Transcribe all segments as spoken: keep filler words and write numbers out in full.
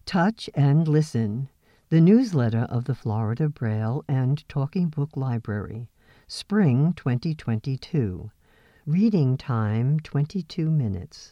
Touch and Listen, the newsletter of the Florida Braille and Talking Book Library, Spring twenty twenty-two. Reading time twenty-two minutes.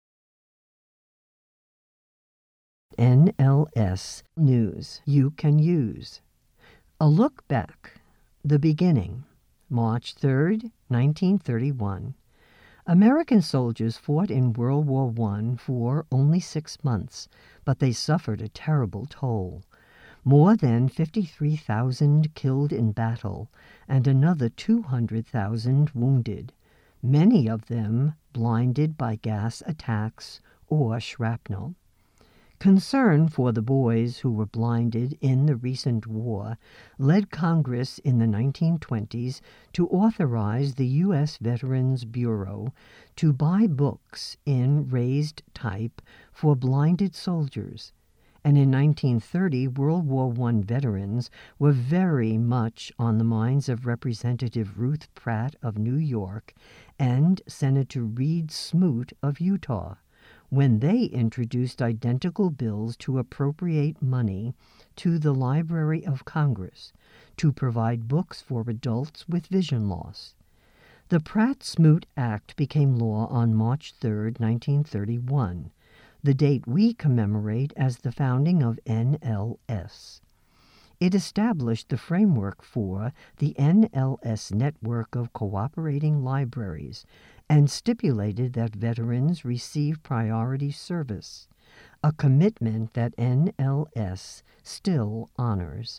N L S News You Can Use. A Look Back. The Beginning. March third, nineteen thirty-one. American soldiers fought in World War One for only six months, but they suffered a terrible toll. More than fifty-three thousand killed in battle and another two hundred thousand wounded, many of them blinded by gas attacks or shrapnel. Concern for the boys who were blinded in the recent war led Congress in the nineteen twenties to authorize the U S Veterans Bureau to buy books in raised type for blinded soldiers. And in nineteen thirty, World War One veterans were very much on the minds of Representative Ruth Pratt of New York and Senator Reed Smoot of Utah, when they introduced identical bills to appropriate money to the Library of Congress to provide books for adults with vision loss. The Pratt-Smoot Act became law on March third, nineteen thirty-one, the date we commemorate as the founding of N L S. It established the framework for the N L S network of cooperating libraries and stipulated that veterans receive priority service, a commitment that N L S still honors.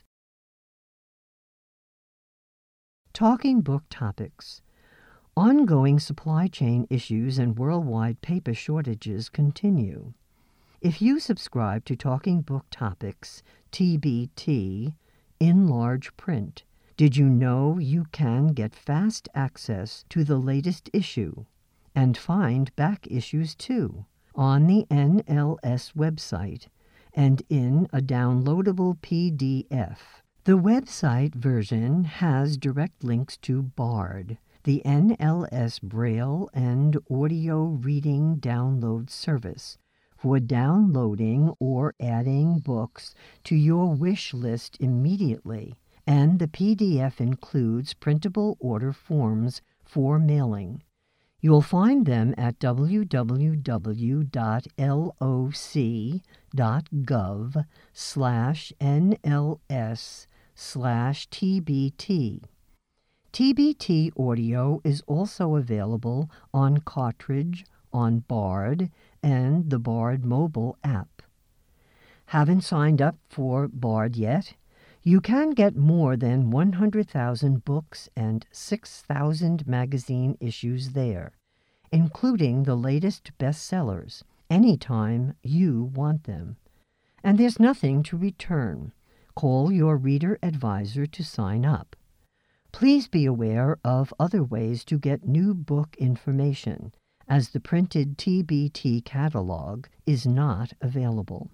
Talking Book Topics. Ongoing supply chain issues and worldwide paper shortages continue. If you subscribe to Talking Book Topics, T B T, in large print, did you know you can get fast access to the latest issue and find back issues too on the N L S website and in a downloadable P D F? The website version has direct links to BARD, the N L S Braille and Audio Reading Download Service, for downloading or adding books to your wish list immediately, and the P D F includes printable order forms for mailing. You'll find them at w w w dot loc dot gov slash N L S slash T B T. T B T audio is also available on cartridge, on BARD, and the BARD mobile app. Haven't signed up for BARD yet? You can get more than one hundred thousand books and six thousand magazine issues there, including the latest bestsellers, anytime you want them. And there's nothing to return. Call your reader advisor to sign up. Please be aware of other ways to get new book information, as the printed T B T catalog is not available.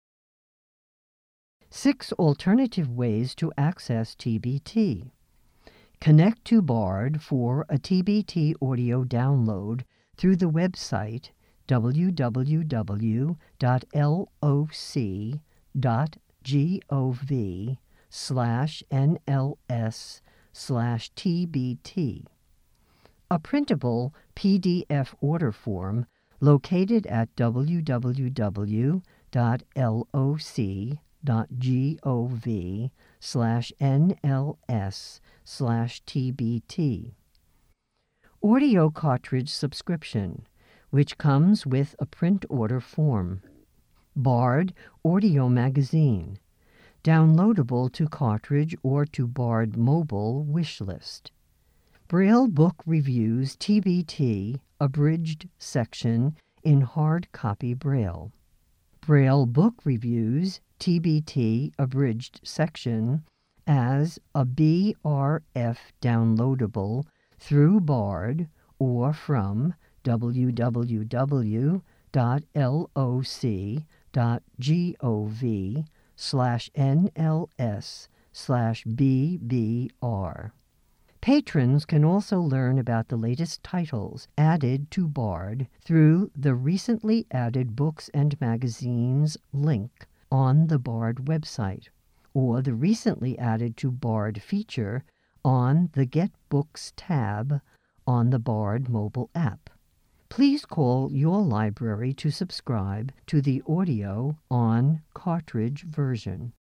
Six alternative ways to access T B T. Connect to BARD for a T B T audio download through the website w w w dot loc dot gov slash N L S slash T B T. A printable P D F order form located at w w w dot loc dot gov slash N L S slash T B T. Audio cartridge subscription, which comes with a print order form. BARD Audio Magazine, downloadable to cartridge or to BARD mobile wish list. Braille Book Reviews T B T abridged section in hard copy Braille. Braille Book Reviews T B T abridged section as a B R F downloadable through BARD or from w w w dot loc dot gov slash N L S slash B B R. Patrons can also learn about the latest titles added to BARD through the recently added Books and Magazines link on the Bard website, or the recently added to Bard feature on the Get Books tab on the Bard mobile app. Please call your library to subscribe to the audio on cartridge version.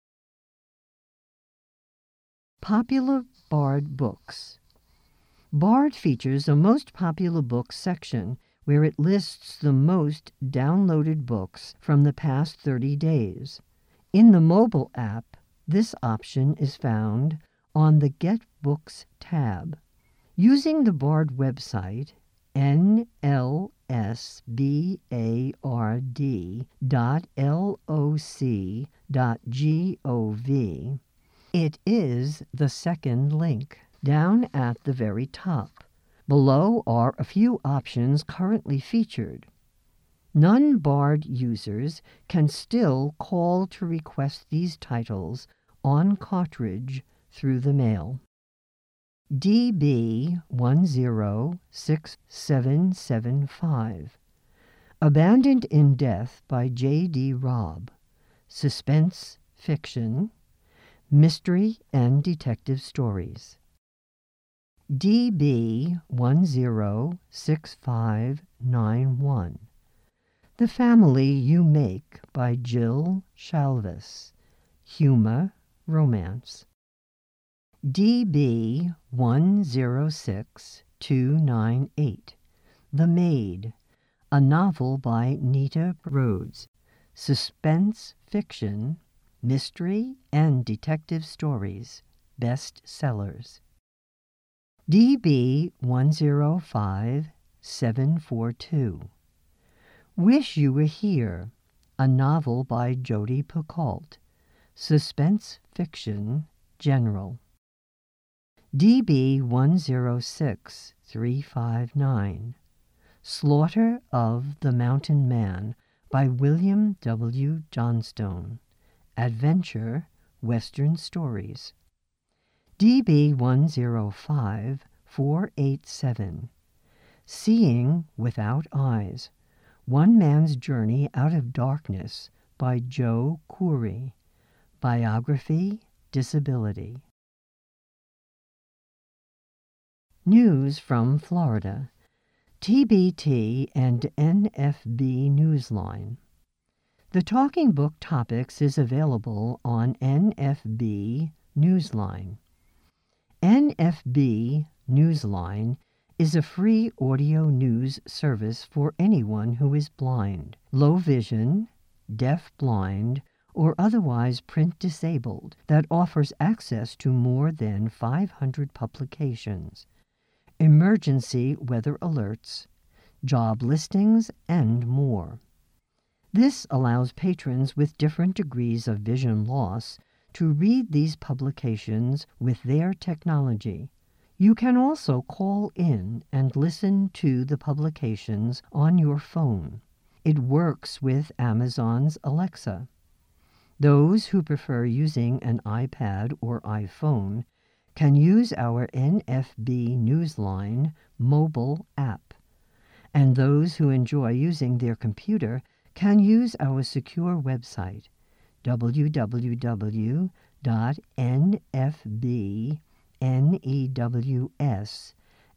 Popular Bard books. Bard features a Most Popular Books section where it lists the most downloaded books from the past thirty days. In the mobile app, this option is found on the Get Books tab. Using the Bard website, N L S B A R D dot L O C dot gov, it is the second link, down at the very top. Below are a few options currently featured. Non-Bard users can still call to request these titles on cartridge through the mail. D B one zero six seven seven five, Abandoned in Death by J D Robb, suspense fiction, mystery and detective stories. D B one zero six five nine one, The Family You Make by Jill Shalvis, humor, romance. D B one zero six two nine eight, The Maid, a novel by Nita Rhodes, suspense fiction, mystery and detective stories, best sellers. D B one zero five seven four two, Wish You Were Here, a novel by Jodi Picoult, suspense fiction, general. D B one zero six three five nine, Slaughter of the Mountain Man by William W. Johnstone, adventure, Western stories. D B one zero five four eight seven, Seeing Without Eyes, One Man's Journey Out of Darkness by Joe Khoury, biography, disability. News from Florida. T B T and N F B Newsline. The Talking Book Topics is available on N F B Newsline. N F B Newsline is a free audio news service for anyone who is blind, low vision, deaf-blind, or otherwise print-disabled that offers access to more than five hundred publications, emergency weather alerts, job listings, and more. This allows patrons with different degrees of vision loss to read these publications with their technology. You can also call in and listen to the publications on your phone. It works with Amazon's Alexa. Those who prefer using an iPad or iPhone can use our N F B Newsline mobile app, and those who enjoy using their computer can use our secure website, w w w dot n f b news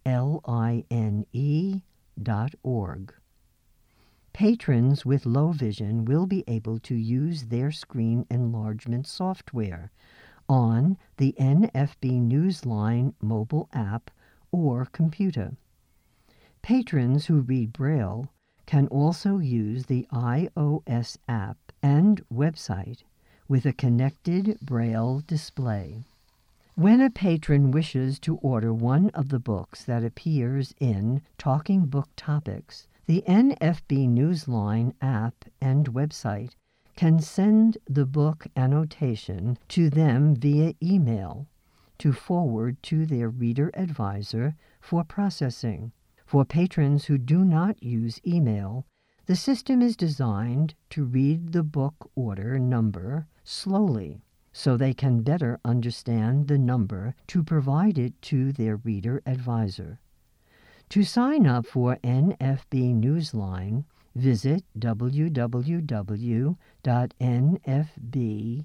line dot org. Patrons with low vision will be able to use their screen enlargement software on the N F B Newsline mobile app or computer. Patrons who read Braille can also use the iOS app and website with a connected Braille display. When a patron wishes to order one of the books that appears in Talking Book Topics, the N F B Newsline app and website can send the book annotation to them via email to forward to their reader advisor for processing. For patrons who do not use email, the system is designed to read the book order number slowly, so they can better understand the number to provide it to their reader advisor. To sign up for N F B Newsline, visit w w w dot n f b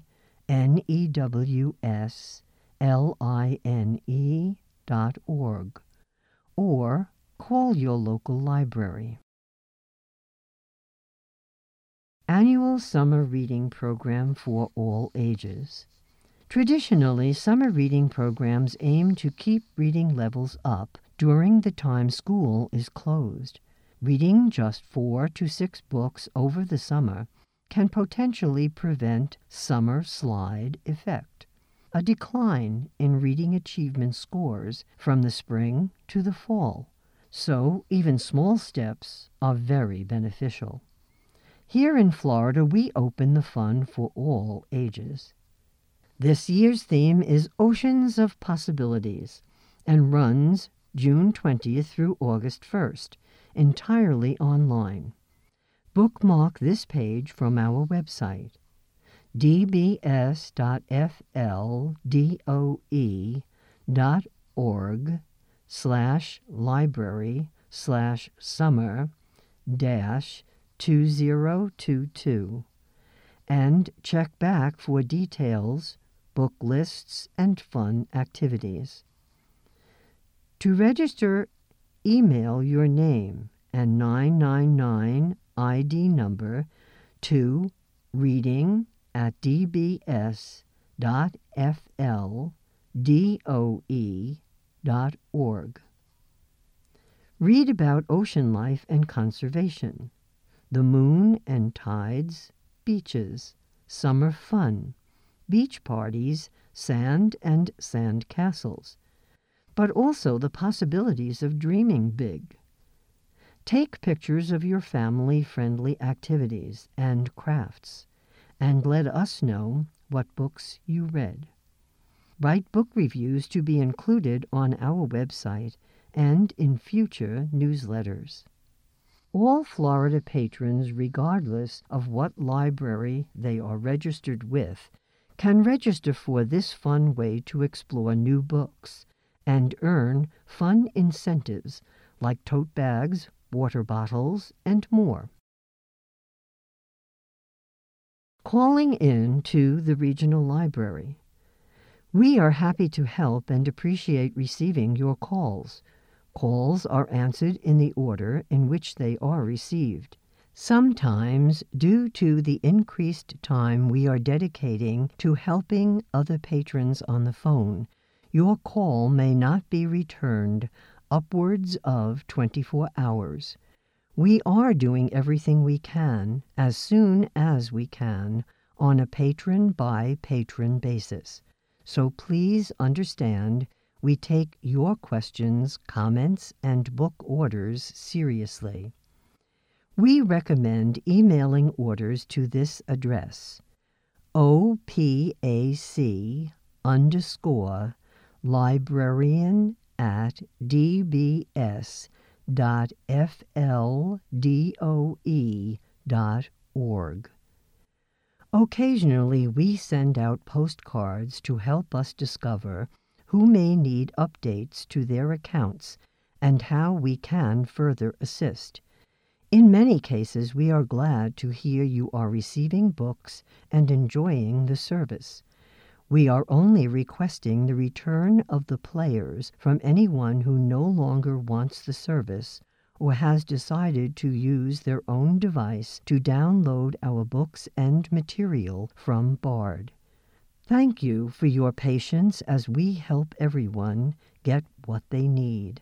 news line dot org or call your local library. Annual Summer Reading Program for all ages. Traditionally, summer reading programs aim to keep reading levels up during the time school is closed. Reading just four to six books over the summer can potentially prevent summer slide effect, a decline in reading achievement scores from the spring to the fall. So even small steps are very beneficial. Here in Florida, we open the fun for all ages. This year's theme is Oceans of Possibilities and runs June twentieth through August first, entirely online. Bookmark this page from our website, d b s dot f l doe dot org slash library slash summer dash two zero two two and check back for details, book lists, and fun activities. To register, email your name and nine nine nine I D number to reading at d b s dot f l doe dot org. Read about ocean life and conservation, the moon and tides, beaches, summer fun, beach parties, sand and sand castles, but also the possibilities of dreaming big. Take pictures of your family-friendly activities and crafts, and let us know what books you read. Write book reviews to be included on our website and in future newsletters. All Florida patrons, regardless of what library they are registered with, can register for this fun way to explore new books and earn fun incentives like tote bags, water bottles, and more. Calling in to the regional library. We are happy to help and appreciate receiving your calls. Calls are answered in the order in which they are received. Sometimes, due to the increased time we are dedicating to helping other patrons on the phone, your call may not be returned upwards of twenty-four hours. We are doing everything we can, as soon as we can, on a patron-by-patron basis. So please understand, we take your questions, comments, and book orders seriously. We recommend emailing orders to this address, O P A C underscore librarian at d b s dot f l doe dot org. Occasionally we send out postcards to help us discover who may need updates to their accounts and how we can further assist. In many cases, we are glad to hear you are receiving books and enjoying the service. We are only requesting the return of the players from anyone who no longer wants the service or has decided to use their own device to download our books and material from Bard. Thank you for your patience as we help everyone get what they need.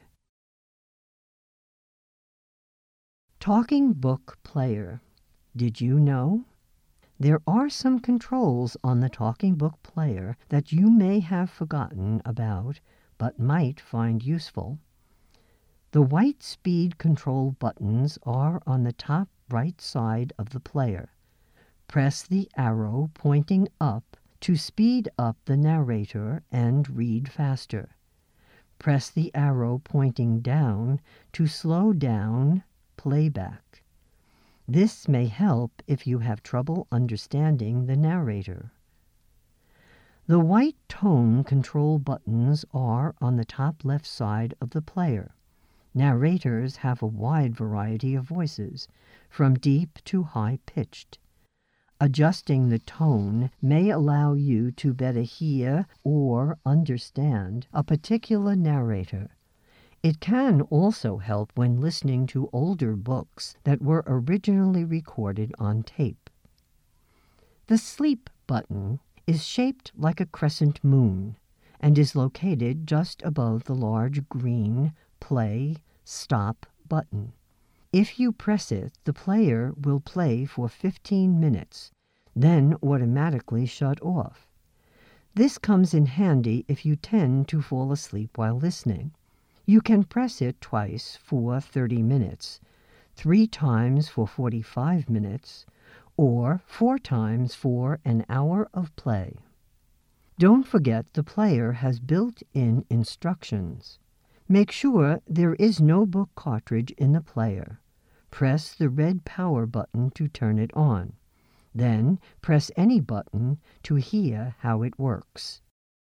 Talking Book Player. Did you know? There are some controls on the Talking Book Player that you may have forgotten about, but might find useful. The white speed control buttons are on the top right side of the player. Press the arrow pointing up to speed up the narrator and read faster. Press the arrow pointing down to slow down playback. This may help if you have trouble understanding the narrator. The white tone control buttons are on the top left side of the player. Narrators have a wide variety of voices, from deep to high-pitched. Adjusting the tone may allow you to better hear or understand a particular narrator. It can also help when listening to older books that were originally recorded on tape. The sleep button is shaped like a crescent moon and is located just above the large green Play Stop button. If you press it, the player will play for fifteen minutes, then automatically shut off. This comes in handy if you tend to fall asleep while listening. You can press it twice for thirty minutes, three times for forty-five minutes, or four times for an hour of play. Don't forget the player has built-in instructions. Make sure there is no book cartridge in the player. Press the red power button to turn it on. Then press any button to hear how it works.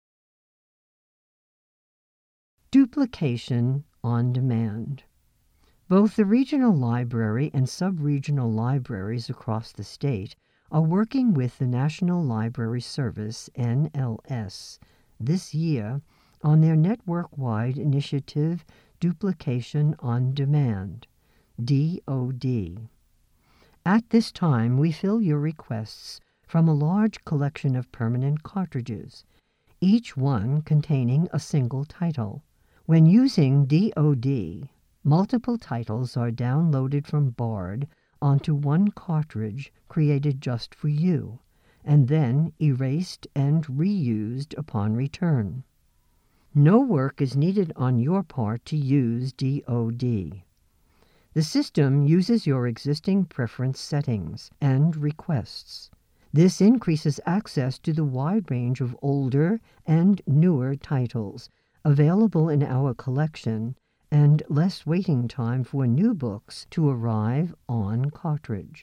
Duplication on demand. Both the regional library and sub-regional libraries across the state are working with the National Library Service, N L S, this year on their network-wide initiative Duplication on Demand, D O D. At this time, we fill your requests from a large collection of permanent cartridges, each one containing a single title. When using D O D, multiple titles are downloaded from Bard onto one cartridge created just for you, and then erased and reused upon return. No work is needed on your part to use D O D. The system uses your existing preference settings and requests. This increases access to the wide range of older and newer titles available in our collection and less waiting time for new books to arrive on cartridge.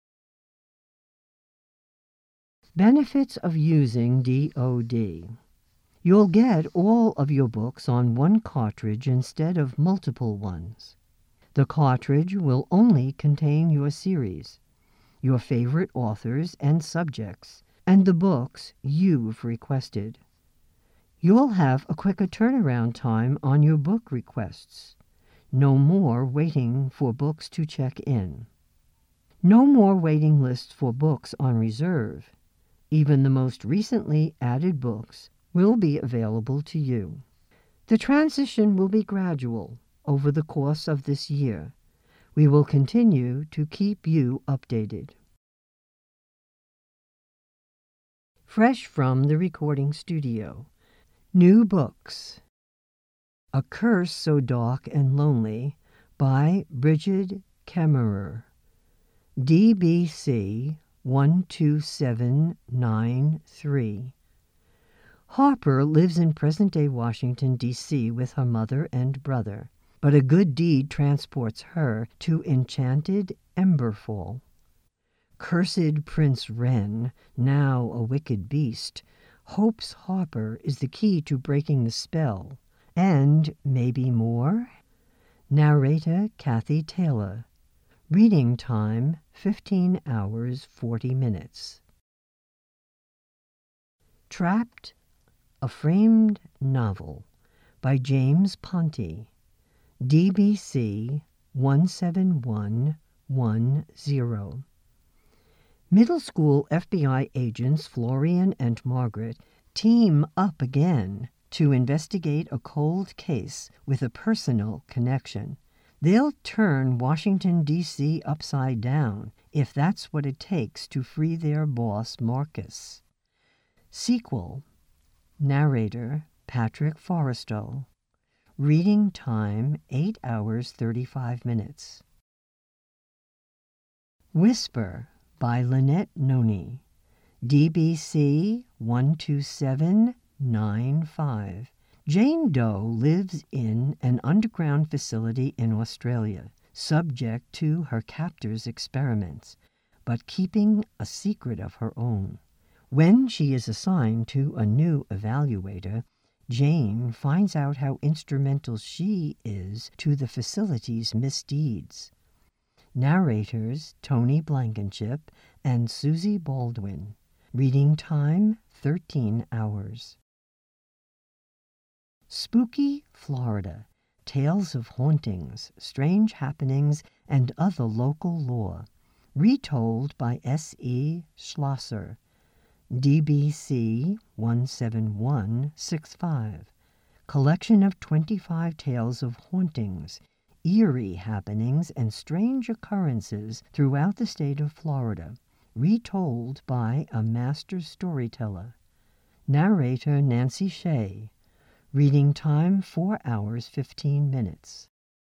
Benefits of using D O D. You'll get all of your books on one cartridge instead of multiple ones. The cartridge will only contain your series, your favorite authors and subjects, and the books you've requested. You'll have a quicker turnaround time on your book requests. No more waiting for books to check in. No more waiting lists for books on reserve. Even the most recently added books will be available to you. The transition will be gradual over the course of this year. We will continue to keep you updated. Fresh from the recording studio. New books. A Curse So Dark and Lonely by Brigid Kemmerer. D B C one two seven nine three. Harper lives in present-day Washington, D C with her mother and brother, but a good deed transports her to enchanted Emberfall. Cursed Prince Wren, now a wicked beast, hopes Harper is the key to breaking the spell, and maybe more? Narrator Kathy Taylor. Reading time fifteen hours forty minutes. Trapped, a framed novel by James Ponti. D B C one seven one one zero. Middle school F B I agents Florian and Margaret team up again to investigate a cold case with a personal connection. They'll turn Washington, D C upside down if that's what it takes to free their boss, Marcus. Sequel. Narrator Patrick Forrestal. Reading time eight hours thirty-five minutes. Whisper by Lynette Noni. D B C one two seven nine five. Jane Doe lives in an underground facility in Australia, subject to her captor's experiments, but keeping a secret of her own. When she is assigned to a new evaluator, Jane finds out how instrumental she is to the facility's misdeeds. Narrators Tony Blankenship and Susie Baldwin. Reading time thirteen hours. Spooky Florida. Tales of hauntings, strange happenings, and other local lore. Retold by S E Schlosser. D B C one seven one six five. Collection of twenty-five tales of hauntings, eerie happenings, and strange occurrences throughout the state of Florida, retold by a master storyteller. Narrator Nancy Shea. Reading time four hours fifteen minutes.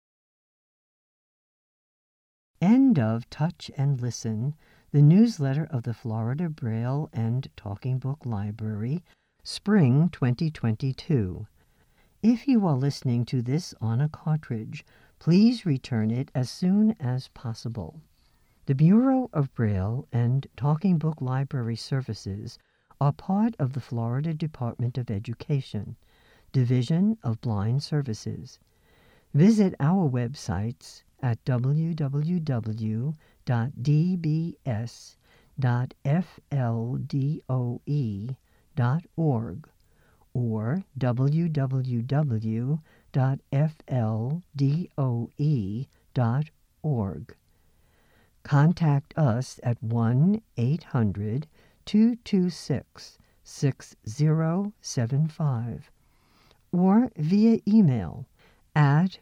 End of Touch and Listen, the newsletter of the Florida Braille and Talking Book Library, Spring twenty twenty-two. If you are listening to this on a cartridge, please return it as soon as possible. The Bureau of Braille and Talking Book Library Services are part of the Florida Department of Education, Division of Blind Services. Visit our websites at w w w dot d b s dot f l d o e dot org or w w w dot f l d o e dot org. Contact us at one eight hundred two two six six zero seven five or via email at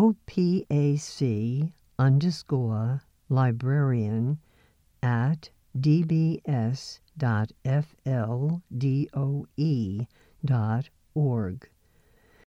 opac underscore librarian at dbs dot fldoe dot org.